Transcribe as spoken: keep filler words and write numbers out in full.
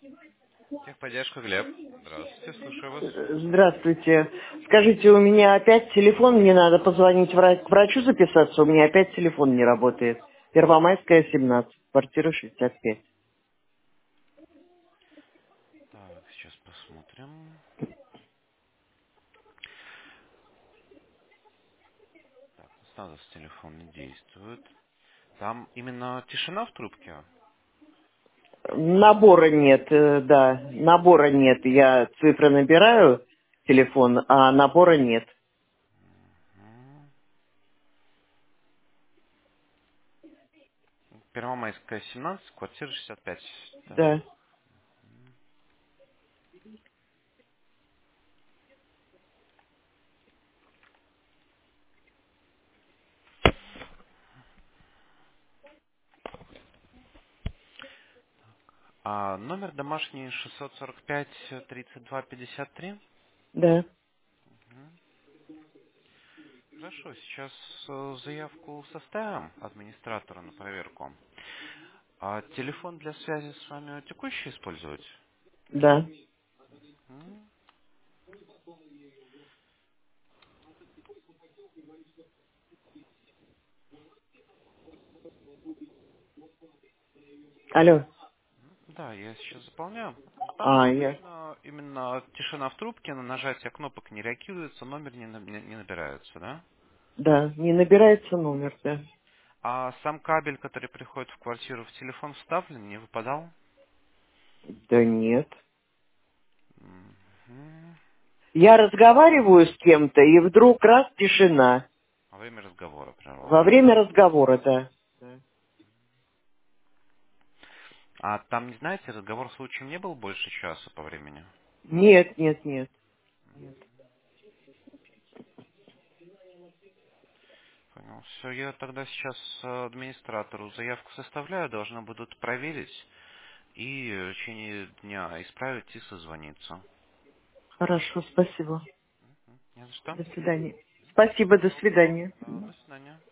Техподдержка, Глеб. Здравствуйте, слушаю вас. Здравствуйте. Скажите, у меня опять телефон, мне надо позвонить вра- к врачу записаться, у меня опять телефон не работает. Первомайская, семнадцать, квартира шестьдесят пять. Так, сейчас посмотрим. Так, статус телефон не действует. Там именно тишина в трубке? Набора нет, э, да, набора нет. Я цифры набираю, телефон, а набора нет. М, Первомайская, семнадцать, квартира шестьдесят пять. Так. Да, А номер домашний шестьсот сорок пять тридцать два пятьдесят три? да, Мгм. Хорошо, сейчас э, заявку составим администратору на проверку. А телефон для связи с вами текущий использовать? да. М, Алло. Да, я сейчас заполняю. Там А, я, написано именно тишина в трубке, на нажатие кнопок не реагируется, номер не, на- не- не набирается, да? да, не набирается номер, да. А сам кабель, который приходит в квартиру, в телефон вставлен, не выпадал? Да нет. Мгм. Я разговариваю с кем-то, и вдруг раз тишина. Во время разговора прервал, Во да? время разговора, да. Да. А там, не знаете, разговор случаем не был больше часа по времени? Нет, нет, нет. Понял. Все, я тогда сейчас э, администратору заявку составляю, должны будут проверить и в течение дня исправить и созвониться. Хорошо, спасибо. Не за что. До свидания. Спасибо, до свидания. Да, до свидания.